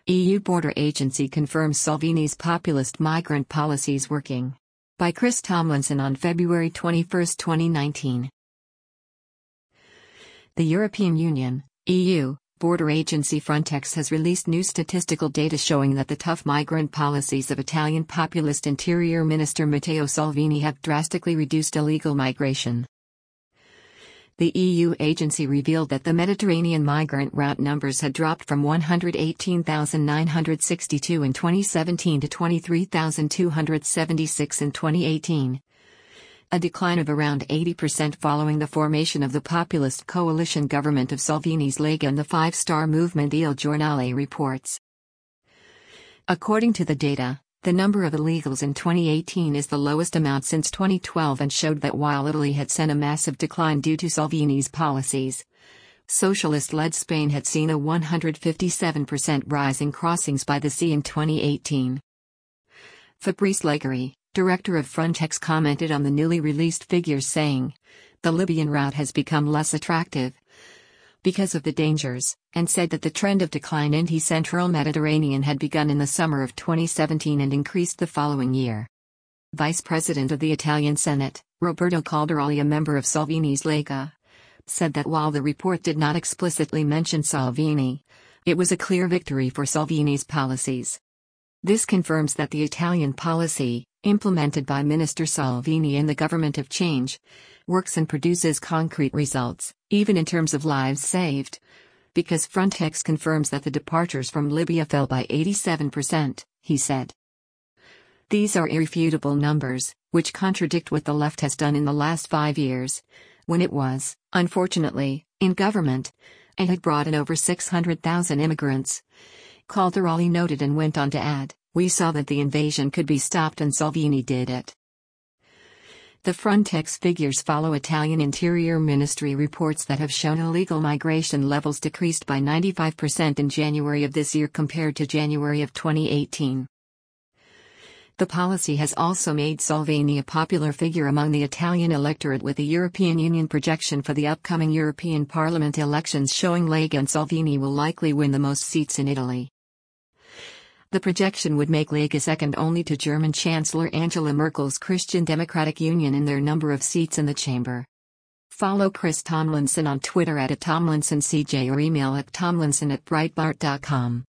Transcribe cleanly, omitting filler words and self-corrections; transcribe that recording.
EU border agency confirms Salvini's populist migrant policies working. By Chris Tomlinson on February 21, 2019. The European Union, EU, border agency Frontex has released new statistical data showing that the tough migrant policies of Italian populist Interior Minister Matteo Salvini have drastically reduced illegal migration. The EU agency revealed that the Mediterranean migrant route numbers had dropped from 118,962 in 2017 to 23,276 in 2018. A decline of around 80% following the formation of the populist coalition government of Salvini's Lega and the five-star movement Il Giornale reports. According to the data, the number of illegals in 2018 is the lowest amount since 2012 and showed that while Italy had seen a massive decline due to Salvini's policies, socialist-led Spain had seen a 157% rise in crossings by the sea in 2018. Fabrice Leggeri, director of Frontex, commented on the newly released figures saying, "The Libyan route has become less attractive because of the dangers," and said that the trend of decline in the central Mediterranean had begun in the summer of 2017 and increased the following year. Vice President of the Italian Senate, Roberto Calderoli, a member of Salvini's Lega, said that while the report did not explicitly mention Salvini, it was a clear victory for Salvini's policies. This confirms that the Italian policy, implemented by Minister Salvini and the Government of Change, works and produces concrete results, even in terms of lives saved, because Frontex confirms that the departures from Libya fell by 87%, he said. These are irrefutable numbers, which contradict what the left has done in the last 5 years, when it was, unfortunately, in government, and had brought in over 600,000 immigrants. Calderoli noted and went on to add, "We saw that the invasion could be stopped and Salvini did it." The Frontex figures follow Italian Interior Ministry reports that have shown illegal migration levels decreased by 95% in January of this year compared to January of 2018. The policy has also made Salvini a popular figure among the Italian electorate, with the European Union projection for the upcoming European Parliament elections showing Lega and Salvini will likely win the most seats in Italy. The projection would make Lega second only to German Chancellor Angela Merkel's Christian Democratic Union in their number of seats in the chamber. Follow Chris Tomlinson on Twitter @TomlinsonCJ or email at tomlinson@breitbart.com.